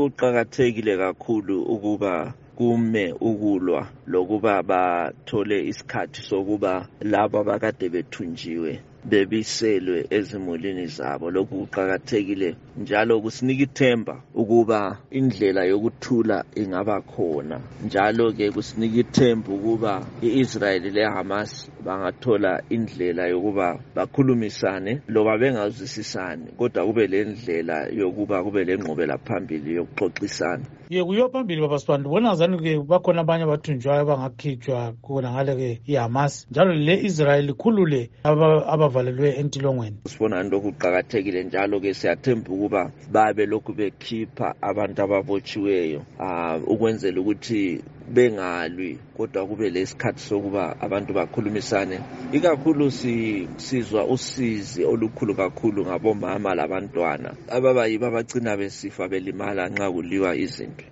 kuqakathekile kakhulu ukuba kume ukulwa lokuba bathole isikhathi sokuba laba abakade bethunjiwe bebiselwe ezimulini zabo. Lokhu kuqakathekile njalo kusinika ithemba ukuba indlela yokuthula ingaba khona. Njalo ke kusinika ithemba ukuba iIsrael leHamas bangathola indlela yokuba bakhulumisane loba bengazwisisani, kodwa kube lendlela yokuba kube lengqubela phambili yokuxoxisana. Kuyo phambili baba Sibanda, ubona ngani ke bakhona abanye abathunjwayo abangakhitshwa khona ngale ke iHamas, njalo le Israel ikhulule abavalelwe entilongweni. Sibona lokhu kuqakathekile, njalo ke siyathemba ukuba babe lokhu bekhipha abantu ababotshiweyo ukwenzela ukuthi bengalwi, kodwa kube lesikhathi sokuba abantu bakhulumisane. Ikakhulu sizwa usizi olukhulu kakhulu ngabomama labantwana ababayibo abagcina besifa belimala nxa kuliwa izinto.